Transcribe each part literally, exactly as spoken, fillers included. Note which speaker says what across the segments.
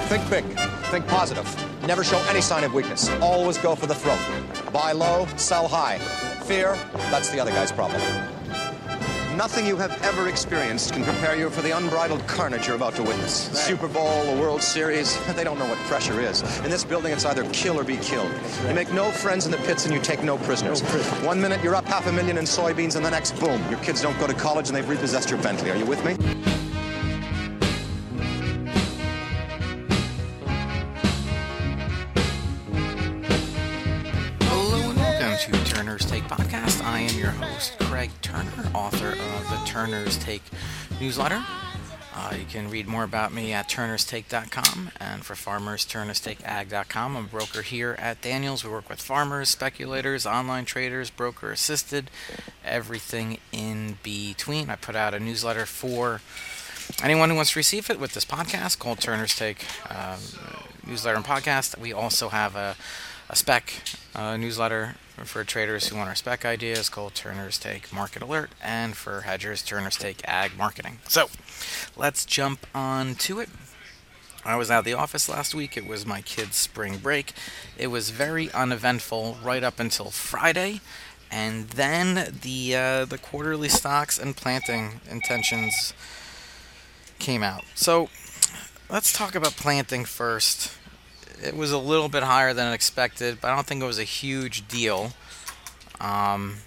Speaker 1: Think big. Think positive. Never show any sign of weakness. Always go for the throat. Buy low, sell high. Fear, that's the other guy's problem. Nothing you have ever experienced can prepare you for the unbridled carnage you're about to witness. The Super Bowl, the World Series, they don't know what pressure is. In this building, it's either kill or be killed. You make no friends in the pits and you take no prisoners. No prisoners. One minute you're up half a million in soybeans and the next, boom, your kids don't go to college and they've repossessed your Bentley. Are you with me?
Speaker 2: Turner's Take podcast. I am your host, Craig Turner, author of the Turner's Take newsletter. Uh, you can read more about me at turners take dot com, and for farmers, turners take ag dot com. I'm a broker here at Daniels. We work with farmers, speculators, online traders, broker assisted, everything in between. I put out a newsletter for anyone who wants to receive it with this podcast called Turner's Take um, newsletter and podcast. We also have a, a spec uh, newsletter for traders who want our spec ideas called Turner's Take Market Alert, and for hedgers, Turner's Take Ag Marketing. So let's jump on to it. I was out of the office last week. It was my kids' spring break. It was very uneventful right up until Friday, and then the uh, the quarterly stocks and planting intentions came out. So let's talk about planting first. It was a little bit higher than expected, but I don't think it was a huge deal. Um,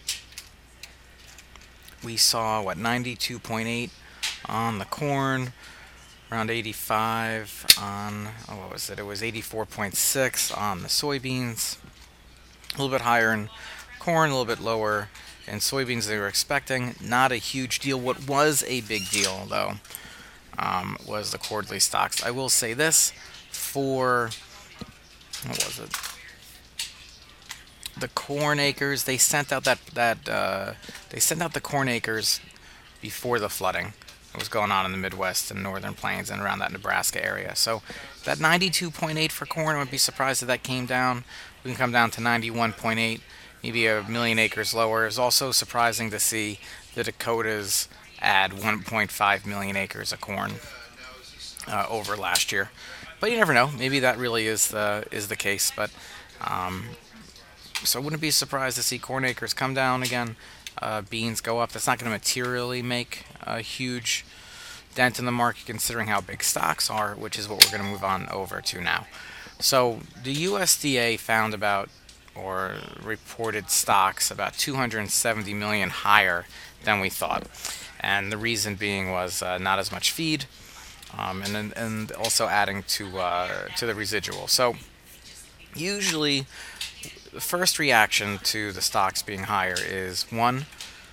Speaker 2: we saw, what, ninety-two point eight on the corn, around eighty-five on, oh, what was it? It was eighty-four point six on the soybeans. A little bit higher in corn, a little bit lower in soybeans than they were expecting. Not a huge deal. What was a big deal, though, um, was the quarterly stocks. I will say this. For, what was it? The corn acres, they sent out that, that uh, they sent out the corn acres before the flooding that was going on in the Midwest and Northern Plains and around that Nebraska area. So that ninety-two point eight for corn, I would be surprised if that came down. We can come down to ninety-one point eight, maybe a million acres lower. It's also surprising to see the Dakotas add one point five million acres of corn uh, over last year. But you never know. Maybe that really is the is the case. But um, so I wouldn't be surprised to see corn acres come down again, uh, beans go up. That's not going to materially make a huge dent in the market considering how big stocks are, which is what we're going to move on over to now. So the U S D A found about, or reported stocks about two hundred seventy million higher than we thought. And the reason being was uh, not as much feed. Um, and then, and also adding to uh, to the residual. So usually the first reaction to the stocks being higher is one,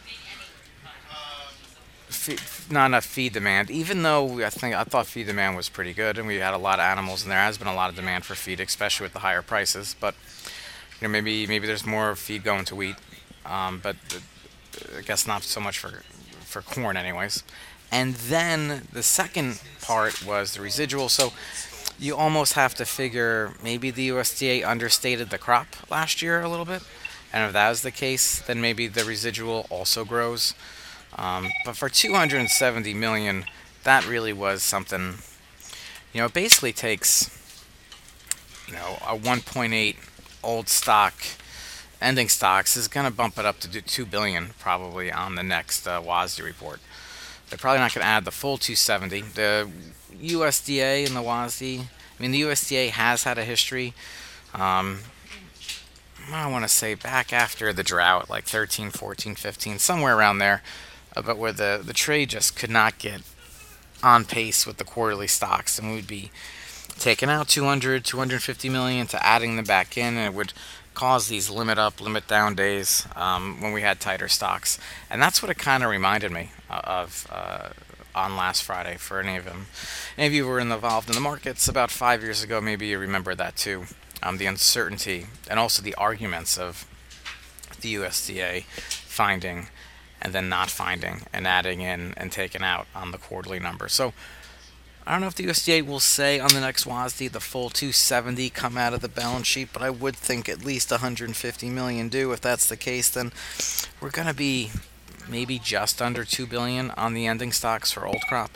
Speaker 2: feed, not enough feed demand. Even though I think I thought feed demand was pretty good, and we had a lot of animals, and there has been a lot of demand for feed, especially with the higher prices. But you know, maybe maybe there's more feed going to wheat, um, but I guess not so much for for corn, anyways. And then the second part was the residual. So you almost have to figure maybe the U S D A understated the crop last year a little bit. And if that was the case, then maybe the residual also grows. Um, but for two hundred seventy million, that really was something, you know, it basically takes, you know, a one point eight old stock, ending stocks is going to bump it up to two billion probably on the next uh, W A S D report. They're probably not going to add the full two hundred seventy. The U S D A and the W A S D, I mean, the U S D A has had a history. Um, I want to say back after the drought, like thirteen, fourteen, fifteen, somewhere around there, but where the, the trade just could not get on pace with the quarterly stocks. And we'd be taking out two hundred, two hundred fifty million to adding them back in, and it would cause these limit up, limit down days um, when we had tighter stocks. And that's what it kind of reminded me of uh, on last Friday. For any of them, any of you who were involved in the markets about five years ago, maybe you remember that too. Um, the uncertainty and also the arguments of the U S D A finding and then not finding and adding in and taking out on the quarterly number. So I don't know if the U S D A will say on the next W A S D the full two hundred seventy come out of the balance sheet, but I would think at least one hundred fifty million do. If that's the case, then we're going to be maybe just under two billion on the ending stocks for old crop,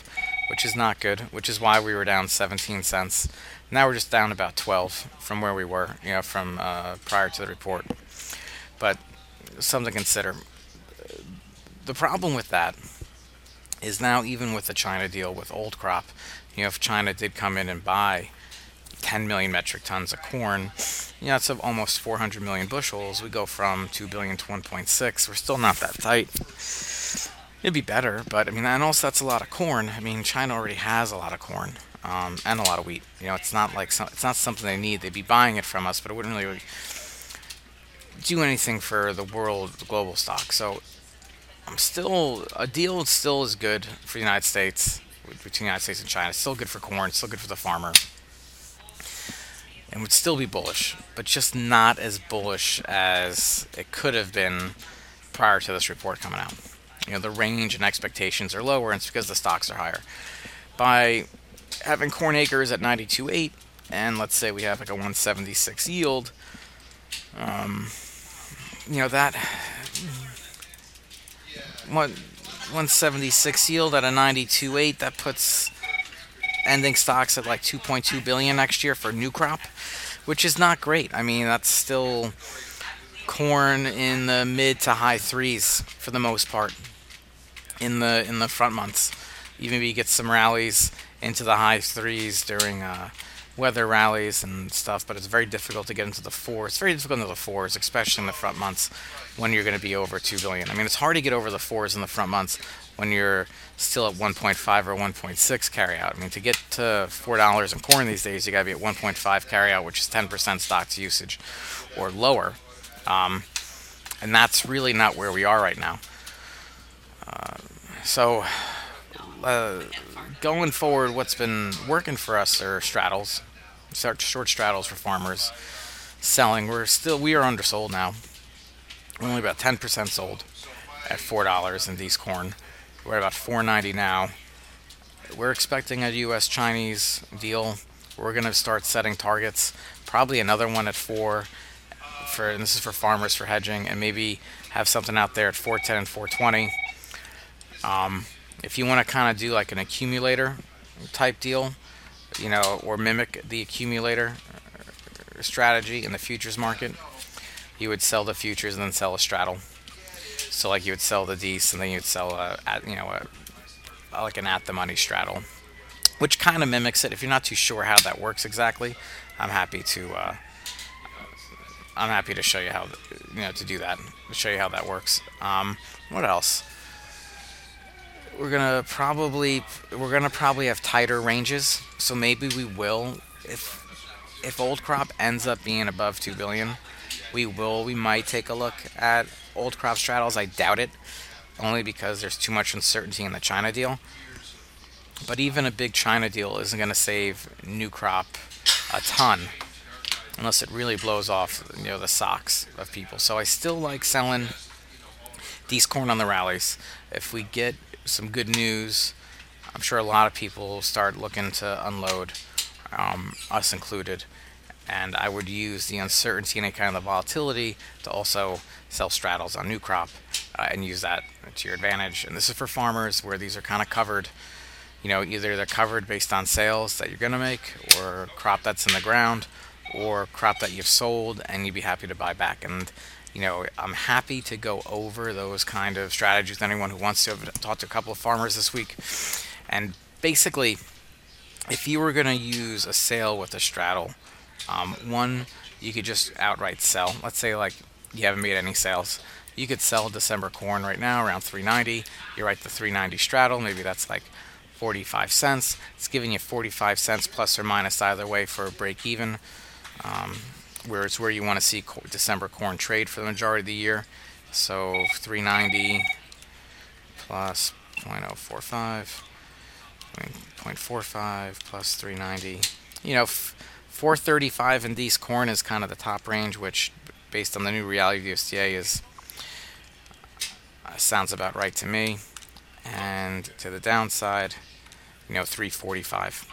Speaker 2: which is not good, which is why we were down seventeen cents. Now we're just down about twelve from where we were, you know, from uh, prior to the report. But something to consider. The problem with that is now, even with the China deal with old crop, you know, if China did come in and buy ten million metric tons of corn, you know, that's of almost four hundred million bushels. We go from two billion to one point six. We're still not that tight. It'd be better, but I mean, and also that's a lot of corn. I mean, China already has a lot of corn um, and a lot of wheat. You know, it's not like some, it's not something they need. They'd be buying it from us, but it wouldn't really do anything for the world, the global stock. So I'm still a deal. Still is good for the United States, between the United States and China. It's still good for corn. Still good for the farmer, and would still be bullish, but just not as bullish as it could have been prior to this report coming out. You know, the range and expectations are lower, and it's because the stocks are higher. By having corn acres at ninety-two point eight, and let's say we have like a one seventy-six yield, um, you know, that one one seventy-six yield at a ninety-two point eight, that puts ending stocks at like two point two billion next year for new crop, which is not great. I mean, that's still corn in the mid to high threes for the most part in the in the front months. Even if you get some rallies into the high threes during uh, weather rallies and stuff, but it's very difficult to get into the fours. It's very difficult into the fours, especially in the front months when you're going to be over two billion. I mean, it's hard to get over the fours in the front months when you're still at one point five or one point six carry out. I mean, to get to four dollars in corn these days, you got to be at one point five carry out, which is ten percent stocks usage or lower. Um, and that's really not where we are right now. Uh, so, uh, going forward, what's been working for us are straddles, short, short straddles for farmers. Selling, we're still we are undersold now. We're only about ten percent sold at four dollars in these corn. We're at about four ninety now. We're expecting a U S Chinese deal. We're gonna start setting targets. Probably another one at four. For and this is for farmers for hedging, and maybe have something out there at four ten and four twenty. Um, if you want to kind of do like an accumulator type deal, you know, or mimic the accumulator strategy in the futures market, you would sell the futures and then sell a straddle. So like you would sell the D E S and then you'd sell a, at, you know, a, like an at the money straddle, which kind of mimics it. If you're not too sure how that works exactly, I'm happy to. Uh, I'm happy to show you how, you know, to do that. To show you how that works. Um, what else? We're gonna probably we're gonna probably have tighter ranges. So maybe we will, if if old crop ends up being above two billion, we will we might take a look at old crop straddles. I doubt it, only because there's too much uncertainty in the China deal. But even a big China deal isn't gonna save new crop a ton, unless it really blows off, you know, the socks of people. So I still like selling these corn on the rallies. If we get some good news, I'm sure a lot of people will start looking to unload, um, us included. And I would use the uncertainty and any kind of volatility to also sell straddles on new crop uh, and use that to your advantage. And this is for farmers where these are kind of covered. You know, either they're covered based on sales that you're going to make, or crop that's in the ground, or crop that you've sold and you'd be happy to buy back. And you know, I'm happy to go over those kind of strategies with anyone who wants to. I've talked to a couple of farmers this week, and basically, if you were going to use a sale with a straddle, um, one, you could just outright sell. Let's say like you haven't made any sales, you could sell December corn right now around three ninety. You write the three ninety straddle, maybe that's like forty-five cents. It's giving you forty-five cents plus or minus either way for a break even. Um, where it's where you want to see co- December corn trade for the majority of the year. So three ninety plus zero point zero four five, zero point four five plus three ninety. You know, f- four thirty-five in these corn is kind of the top range, which based on the new reality U S D A is uh, sounds about right to me. And to the downside, you know, three forty-five.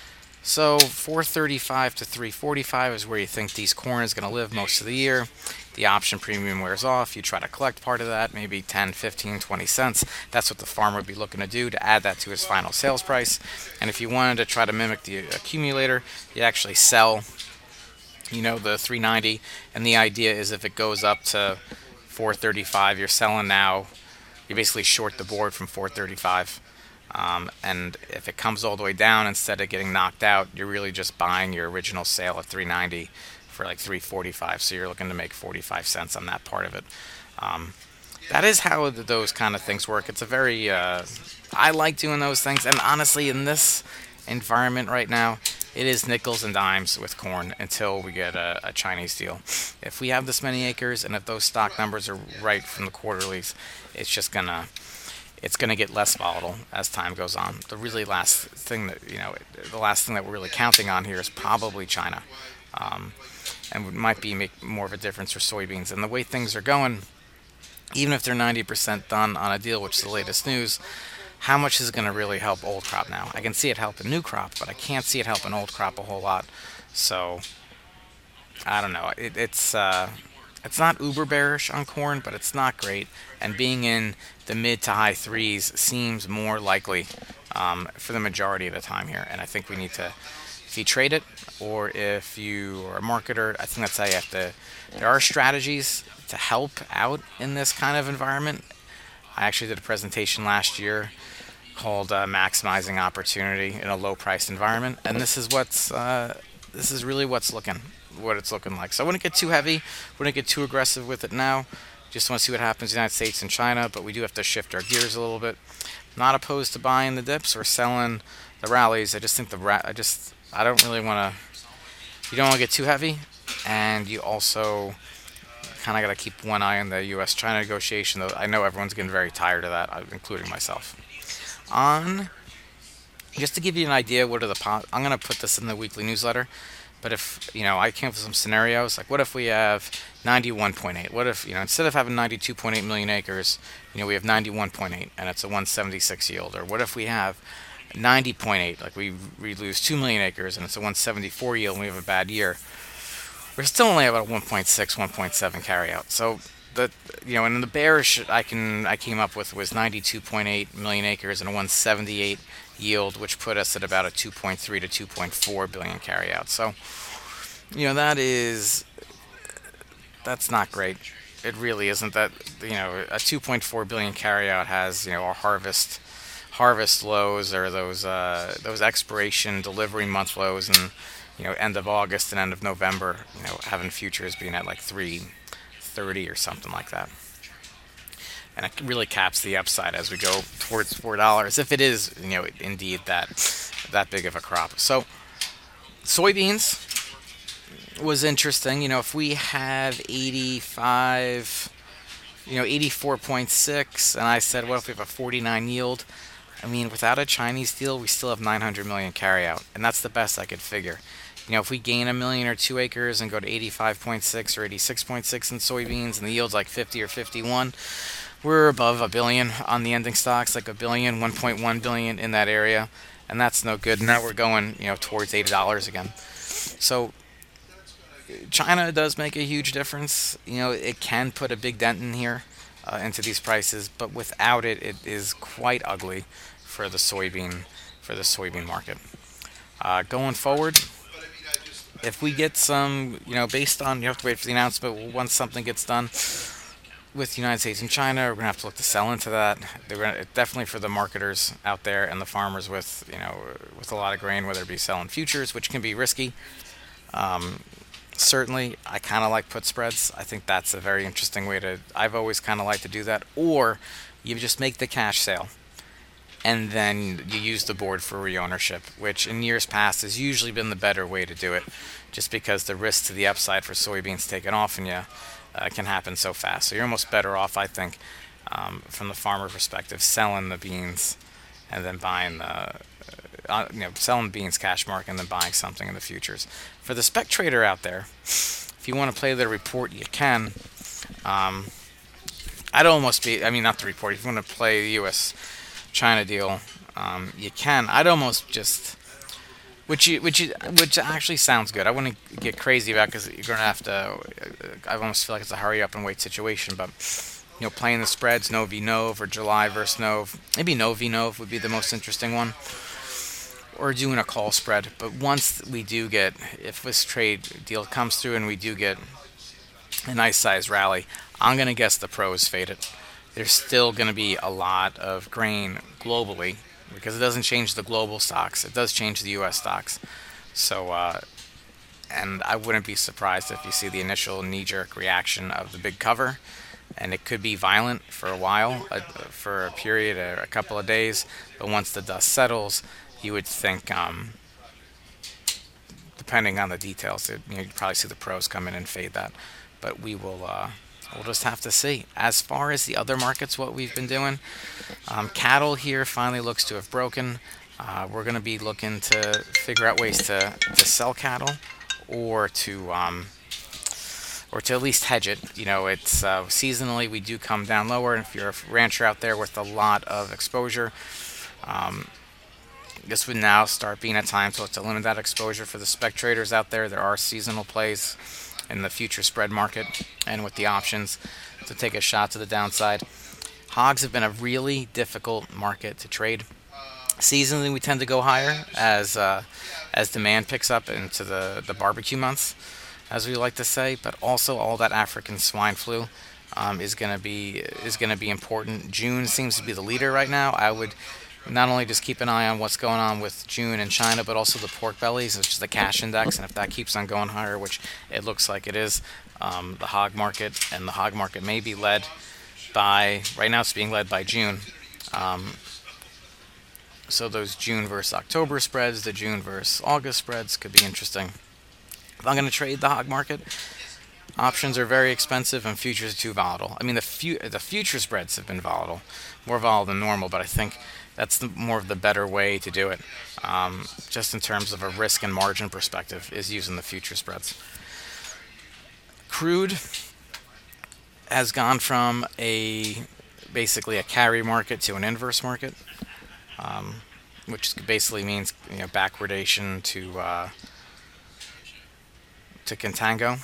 Speaker 2: So four thirty-five to three forty-five is where you think these corn is going to live most of the year. the option premium wears off, you try to collect part of that, maybe ten, fifteen, twenty cents. That's what the farmer would be looking to do to add that to his final sales price. And if you wanted to try to mimic the accumulator, you actually sell, you know, the three ninety. And the idea is if it goes up to four thirty-five, you're selling now. You basically short the board from four thirty-five. Um, and if it comes all the way down, instead of getting knocked out, you're really just buying your original sale at three ninety for like three forty-five. So you're looking to make forty-five cents on that part of it. Um, that is how th- those kind of things work. It's a very, uh, I like doing those things. And honestly, in this environment right now, it is nickels and dimes with corn until we get a, a Chinese deal. If we have this many acres and if those stock numbers are right from the quarterlies, it's just gonna it's gonna get less volatile as time goes on. The really last thing that you know, the last thing that we're really counting on here is probably China, um, and it might be make more of a difference for soybeans. And the way things are going, even if they're ninety percent done on a deal, which is the latest news, how much is going to really help old crop now? I can see it helping new crop, but I can't see it helping old crop a whole lot. So I don't know. It, it's uh, it's not uber bearish on corn, but it's not great. And being in the mid to high threes seems more likely um, for the majority of the time here. And I think we need to, if you trade it or if you are a marketer, I think that's how you have to. There are strategies to help out in this kind of environment. I actually did a presentation last year called uh, "Maximizing Opportunity in a Low-Priced Environment," and this is what's uh, this is really what's looking what it's looking like. So I wouldn't get too heavy, wouldn't get too aggressive with it now. Just want to see what happens in the United States and China, but we do have to shift our gears a little bit. Not opposed to buying the dips or selling the rallies. I just think the ra- I just I don't really want to. You don't want to get too heavy, and you also kind of got to keep one eye on the U S China negotiation. Though I know everyone's getting very tired of that, including myself. On just to give you an idea, what are the po- I'm gonna put this in the weekly newsletter. But if you know, I came up with some scenarios like, what if we have ninety-one point eight? What if you know, instead of having ninety-two point eight million acres, you know, we have ninety-one point eight and it's a one seventy-six yield? Or what if we have ninety point eight, like we we lose two million acres and it's a one seventy-four yield and we have a bad year? We're still only about a one point six, one point seven carryout. So the you know, and the bearish I can I came up with was ninety-two point eight million acres and a one seventy-eight yield, which put us at about a two point three to two point four billion carryout. So, you know, that is that's not great. It really isn't. That you know, a two point four billion carryout has, you know, our harvest harvest lows or those uh, those expiration delivery month lows and you know, end of August and end of November, you know, having futures being at like three thirty or something like that. And it really caps the upside as we go towards four dollars, if it is, you know, indeed that that big of a crop. So, soybeans was interesting. You know, if we have eighty-five, you know, eighty-four point six, and I said, what if we have a forty-nine yield? I mean, without a Chinese deal, we still have nine hundred million carryout, and that's the best I could figure. You know, if we gain a million or two acres and go to eighty-five point six or eighty-six point six in soybeans, and the yield's like fifty or fifty-one, we're above a billion on the ending stocks, like a billion, one point one billion in that area, and that's no good. Now we're going, you know, towards eighty dollars again. So China does make a huge difference. You know, it can put a big dent in here uh, into these prices, but without it, it is quite ugly for the soybean for the soybean market. Uh, going forward, if we get some, you know, based on, you have to wait for the announcement. Once something gets done with the United States and China, we're gonna have to look to sell into that. They're gonna, definitely for the marketers out there and the farmers with, you know, with a lot of grain, whether it be selling futures, which can be risky. Um, certainly, I kind of like put spreads. I think that's a very interesting way to. I've always kind of liked to do that. Or you just make the cash sale, and then you use the board for reownership, which in years past has usually been the better way to do it, just because the risk to the upside for soybeans taking off in you uh, can happen so fast. So you're almost better off, I think, um, from the farmer perspective, selling the beans and then buying the, uh, you know, selling beans cash market and then buying something in the futures. For the spec trader out there, if you want to play the report, you can. Um, I'd almost be, I mean, not the report. If you want to play the U S China deal, um, you can. I'd almost just, which you, which you, which actually sounds good. I wouldn't get crazy about because you're gonna have to. I almost feel like it's a hurry up and wait situation, but you know, playing the spreads, no v Nov or July versus Nov. Maybe no v Nov would be the most interesting one, or doing a call spread. But once we do get, if this trade deal comes through and we do get a nice size rally, I'm gonna guess the pros fade it. There's still gonna be a lot of grain globally because it doesn't change the global stocks. It does change the U S stocks. So, uh, and I wouldn't be surprised if you see the initial knee-jerk reaction of the big cover, and it could be violent for a while, uh, for a period, or a couple of days. But once the dust settles, you would think, um, depending on the details, it, you know, you'd probably see the pros come in and fade that. But we will, uh, we'll just have to see. As far as the other markets, what we've been doing, um, cattle here finally looks to have broken. Uh, we're going to be looking to figure out ways to, to sell cattle, or to um, or to at least hedge it. You know, it's uh, seasonally we do come down lower. And if you're a rancher out there with a lot of exposure, um, this would now start being a time to, to limit that exposure for the spec traders out there. There are seasonal plays in the future spread market and with the options to take a shot to the downside. Hogs have been a really difficult market to trade. Seasonally, we tend to go higher as uh, as demand picks up into the, the barbecue months, as we like to say. But also, all that African swine flu um, is going to be is going to be important. June seems to be the leader right now. I would not only just keep an eye on what's going on with June in China, but also the pork bellies, which is the cash index, and if that keeps on going higher, which it looks like it is, um, the hog market and the hog market may be led by, right now it's being led by June. Um, so those June versus October spreads, the June versus August spreads could be interesting. If I'm going to trade the hog market, options are very expensive and futures are too volatile. I mean, the fu- the future spreads have been volatile, more volatile than normal, but I think that's the, more of the better way to do it, um, just in terms of a risk and margin perspective, is using the future spreads. Crude has gone from a basically a carry market to an inverse market, um, which basically means, you know, backwardation to uh, to contango.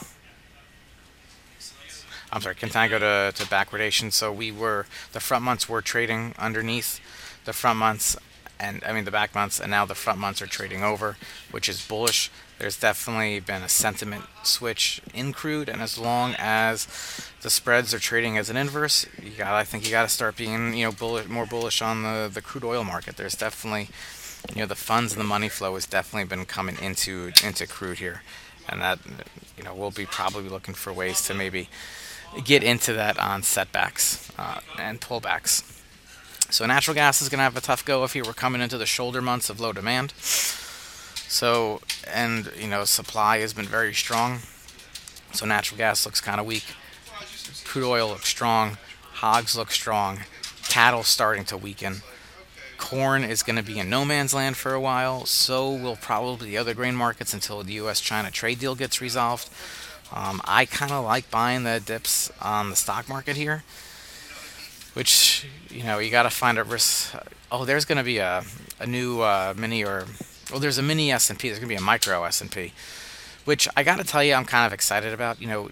Speaker 2: I'm sorry, contango to, to backwardation. So we were, the front months were trading underneath the front months, and I mean the back months, and now the front months are trading over, which is bullish. There's definitely been a sentiment switch in crude, and as long as the spreads are trading as an inverse, you got, I think you got to start being, you know, bullish, more bullish on the, the crude oil market. There's definitely, you know, the funds and the money flow has definitely been coming into into crude here, and that, you know, we'll be probably looking for ways to maybe get into that on setbacks uh, and pullbacks. So natural gas is going to have a tough go if you were coming into the shoulder months of low demand. So, and, you know, supply has been very strong. So natural gas looks kind of weak. Crude oil looks strong. Hogs look strong. Cattle starting to weaken. Corn is going to be in no man's land for a while. So will probably the other grain markets until the U S China trade deal gets resolved. Um, I kind of like buying the dips on the stock market here, which, you know, you got to find a risk. Oh, there's going to be a, a new uh, mini or, well, there's a mini S and P. There's going to be a micro S and P, which I got to tell you, I'm kind of excited about. You know,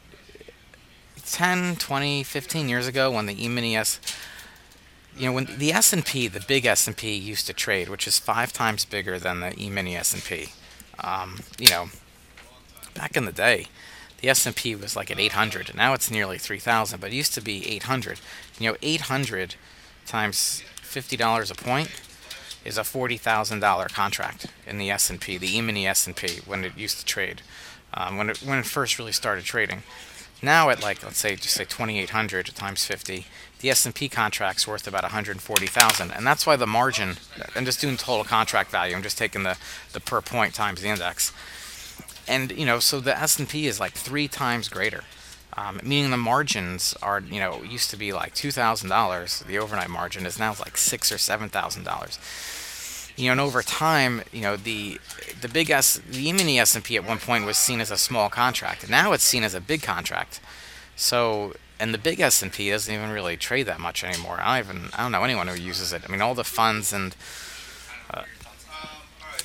Speaker 2: ten, twenty, fifteen years ago when the E-mini S, you know, when the S and P, the big S and P used to trade, which is five times bigger than the E-mini S and P. Um, you know, back in the day, the S and P was like at eight hundred, and now it's nearly three thousand, but it used to be eight hundred. You know, eight hundred times fifty dollars a point is a forty thousand dollars contract in the S and P, the E-mini S and P, when it used to trade, um, when it when it first really started trading. Now at, like, let's say, just say twenty-eight hundred times fifty, the S and P contract's worth about one hundred forty thousand dollars, and that's why the margin, I'm just doing total contract value, I'm just taking the, the per point times the index. And, you know, so the S and P is like three times greater, um, meaning the margins are, you know, used to be like two thousand dollars. The overnight margin is now like six or seven thousand dollars. You know, and over time, you know, the the big S, the E-mini S and P at one point was seen as a small contract. Now it's seen as a big contract. So, and the big S and P doesn't even really trade that much anymore. I don't even, I don't know anyone who uses it. I mean, all the funds and uh,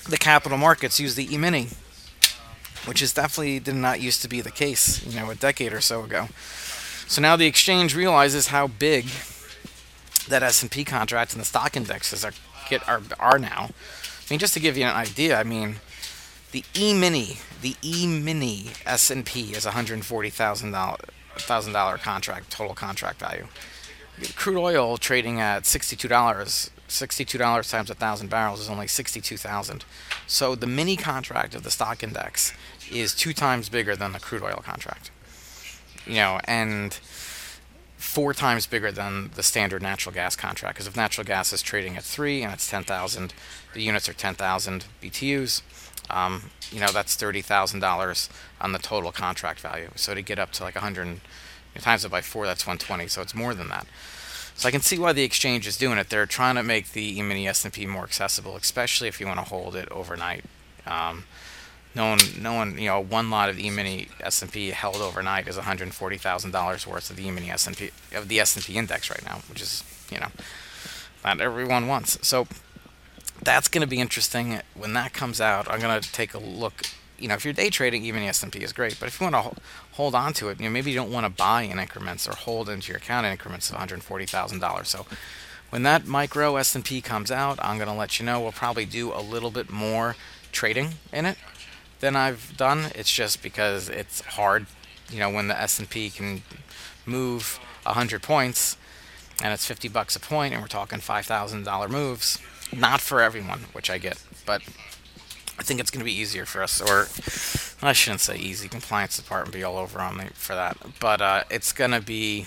Speaker 2: the capital markets use the E-mini, which is definitely did not used to be the case, you know, a decade or so ago. So now the exchange realizes how big that S and P contract and the stock indexes are get are, are now. I mean, just to give you an idea, I mean, the E-mini, the E-mini S and P is one hundred forty thousand dollars thousand dollar contract total contract value. Crude oil trading at sixty-two dollars, sixty-two dollars times a thousand barrels is only sixty-two thousand. So the mini contract of the stock index is two times bigger than the crude oil contract. You know, and four times bigger than the standard natural gas contract. Because if natural gas is trading at three and it's ten thousand, the units are ten thousand B T Us. Um, you know, that's thirty thousand dollars on the total contract value. So to get up to like one hundred, times it by four, that's one hundred twenty. So it's more than that. So I can see why the exchange is doing it. They're trying to make the E-mini S and P more accessible, especially if you want to hold it overnight. Um, no one, no one, you know, one lot of E-mini S and P held overnight is one hundred forty thousand dollars worth of the E-mini S and P of the S and P index right now, which is, you know, not everyone wants. So that's going to be interesting when that comes out. I'm going to take a look. You know, if you're day trading, even the S and P is great. But if you want to hold on to it, you know, maybe you don't want to buy in increments or hold into your account in increments of one hundred forty thousand dollars. So when that micro S and P comes out, I'm going to let you know. We'll probably do a little bit more trading in it than I've done. It's just because it's hard. You know, when the S and P can move one hundred points and it's fifty bucks a point and we're talking five thousand dollars moves. Not for everyone, which I get, but I think it's going to be easier for us, or I shouldn't say easy. Compliance department be all over on me for that, but uh, it's going to be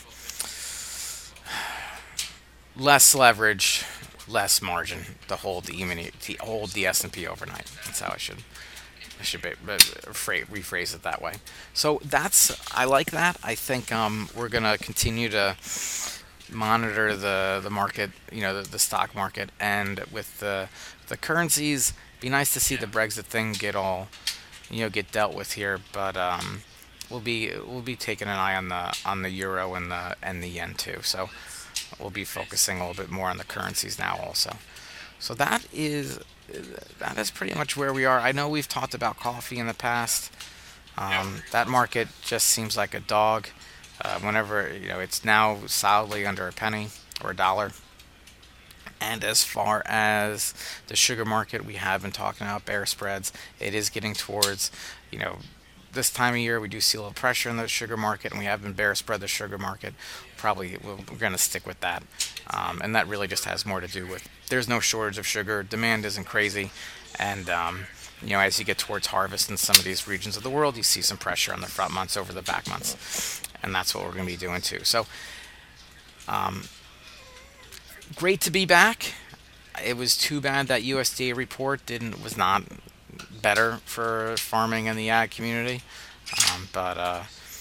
Speaker 2: less leverage, less margin to hold the E-mini, to hold the S and P overnight. That's how I should I should be, rephrase it that way. So that's I like that. I think um, we're going to continue to monitor the the market, you know, the, the stock market, and with the the currencies. Be nice to see the Brexit thing get all, you know, get dealt with here, but um, we'll be we'll be taking an eye on the on the euro and the and the yen too. So we'll be focusing a little bit more on the currencies now also. So that is that is pretty much where we are. I know we've talked about coffee in the past. Um, that market just seems like a dog. Uh, whenever, you know, it's now solidly under a penny or a dollar. And as far as the sugar market, we have been talking about bear spreads. It is getting towards, you know, this time of year we do see a little pressure in the sugar market, and we have been bear spread the sugar market. Probably we're going to stick with that. Um, and that really just has more to do with there's no shortage of sugar. Demand isn't crazy. And, um, you know, as you get towards harvest in some of these regions of the world, you see some pressure on the front months over the back months. And that's what we're going to be doing too. So, um, great to be back. It was too bad that U S D A report didn't was not better for farming and the ag community. Um, but uh,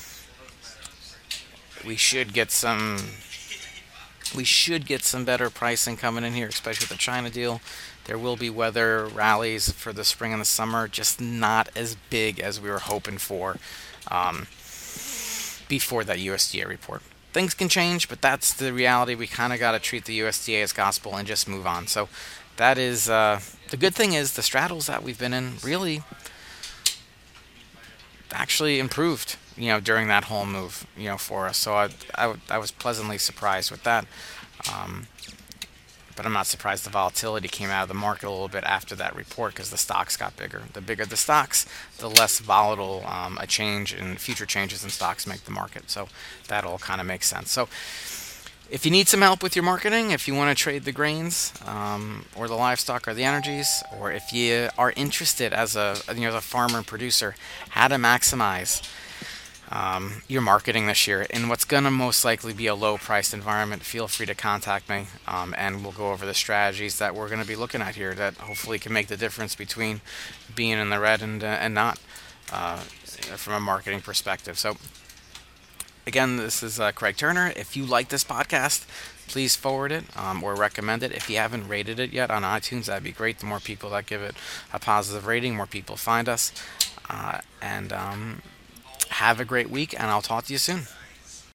Speaker 2: we should get some. We should get some better pricing coming in here, especially with the China deal. There will be weather rallies for the spring and the summer, just not as big as we were hoping for. Um, before that U S D A report. Things can change, but that's the reality. We kind of got to treat the U S D A as gospel and just move on. So that is, uh, the good thing is the straddles that we've been in really actually improved, you know, during that whole move, you know, for us. So I, I, I was pleasantly surprised with that. Um, But I'm not surprised the volatility came out of the market a little bit after that report because the stocks got bigger. The bigger the stocks, the less volatile um, a change and future changes in stocks make the market. So that all kind of makes sense. So if you need some help with your marketing, if you want to trade the grains um, or the livestock or the energies, or if you are interested as a you know as a farmer and producer, how to maximize Um, your marketing this year in what's going to most likely be a low-priced environment, feel free to contact me, um, and we'll go over the strategies that we're going to be looking at here that hopefully can make the difference between being in the red and uh, and not uh, from a marketing perspective. So, again, this is uh, Craig Turner. If you like this podcast, please forward it um, or recommend it. If you haven't rated it yet on iTunes, that'd be great. The more people that give it a positive rating, more people find us. Uh, and um, have a great week, and I'll talk to you soon.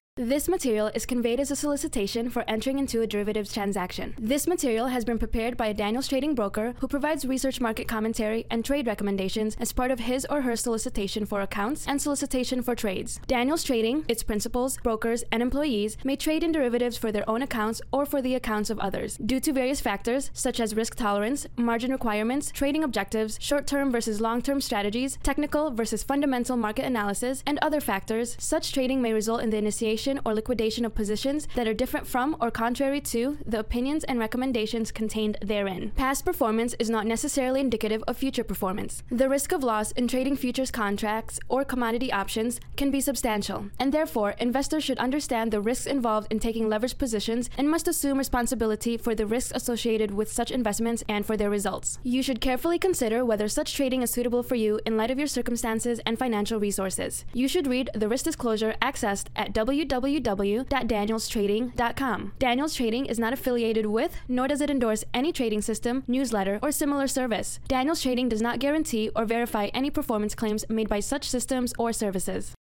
Speaker 3: This material is conveyed as a solicitation for entering into a derivatives transaction. This material has been prepared by a Daniels Trading broker who provides research market commentary and trade recommendations as part of his or her solicitation for accounts and solicitation for trades. Daniels Trading, its principals, brokers, and employees may trade in derivatives for their own accounts or for the accounts of others. Due to various factors such as risk tolerance, margin requirements, trading objectives, short-term versus long-term strategies, technical versus fundamental market analysis, and other factors, such trading may result in the initiation or liquidation of positions that are different from or contrary to the opinions and recommendations contained therein. Past performance is not necessarily indicative of future performance. The risk of loss in trading futures contracts or commodity options can be substantial, and therefore investors should understand the risks involved in taking leveraged positions and must assume responsibility for the risks associated with such investments and for their results. You should carefully consider whether such trading is suitable for you in light of your circumstances and financial resources. You should read the risk disclosure accessed at w w w dot daniels trading dot com. Daniels Trading is not affiliated with, nor does it endorse any trading system, newsletter, or similar service. Daniels Trading does not guarantee or verify any performance claims made by such systems or services.